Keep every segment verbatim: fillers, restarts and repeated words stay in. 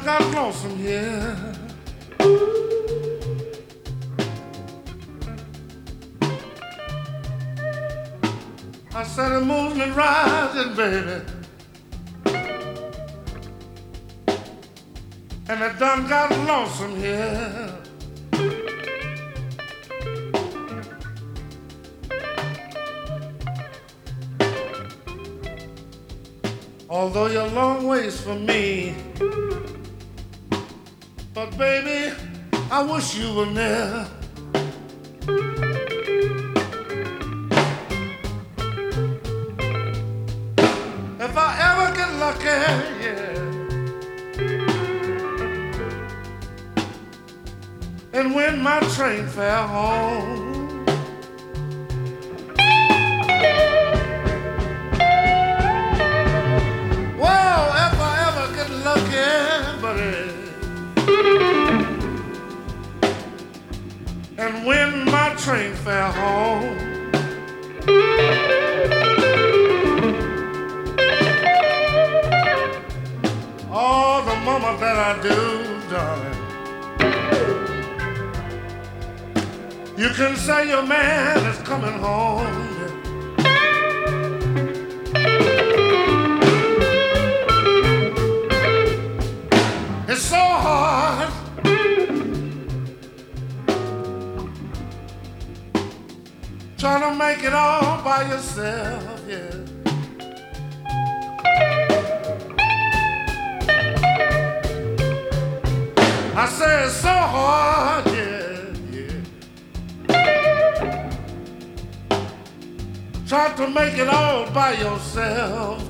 done got lonesome here. I said the moon's been rising, baby, and I done got lonesome here. Although you're a long ways from me, but baby, I wish you were near. If I ever get lucky, yeah, and when my train fare home, and when my train fare home, oh, the moment that I do, darling, you can say your man is coming home. It's so hard trying to make it all by yourself, yeah. I say it's so hard, yeah, yeah. Try to make it all by yourself.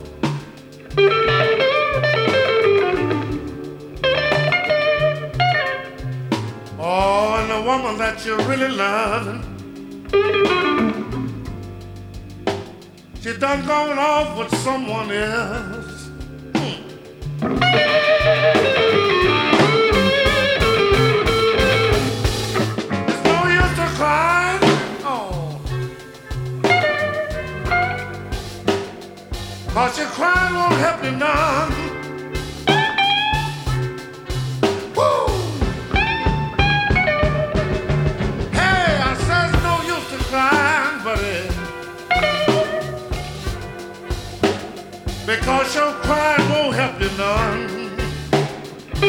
Oh, and the woman that you're really loving, she done gone off with someone else. Hmm. There's no use to cry. Oh. 'Cause your crying won't help you none. Woo! Hey, I said there's no use to crying, buddy, because your crying won't help you none.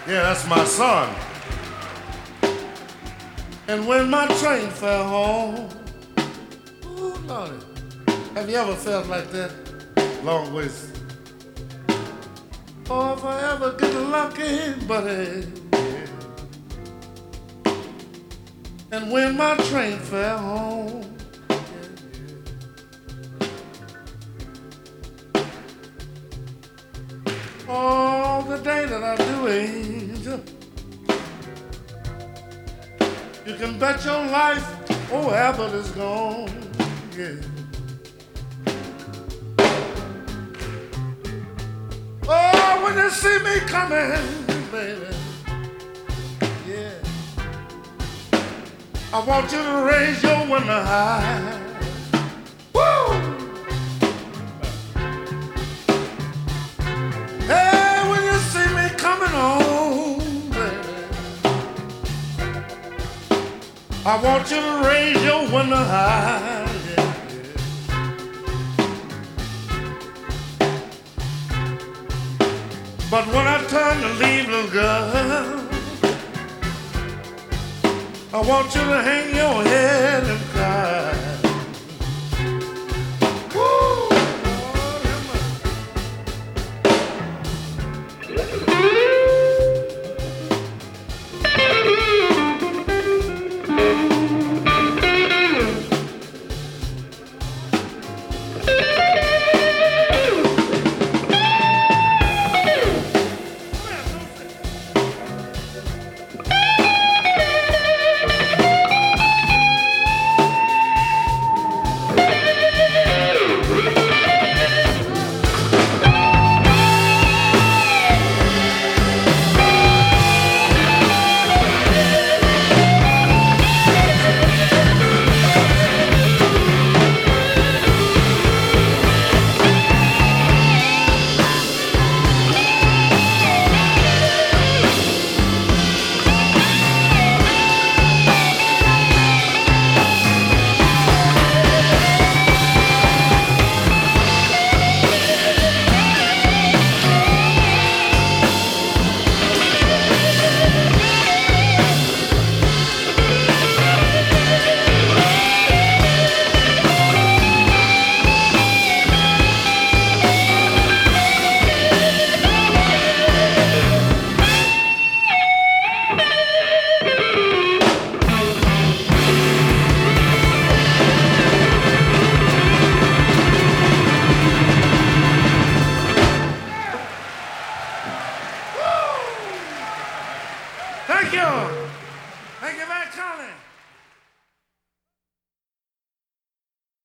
Yeah, that's my son. And when my train fell home, ooh, Lordy, have you ever felt like that? Long ways. Oh, if I ever get lucky, buddy, yeah. And when my train fell home, yeah, yeah. Oh, the day that I do, angel, you can bet your life, oh, Abbott is gone, yeah. Oh, when you see me coming, baby, yeah, I want you to raise your window high. Woo! Hey, when you see me coming home, baby, I want you to raise your window high. Yeah, yeah. But when I turn to leave, little girl, I want you to hang your head and cry. Woo! Lord have Thank you.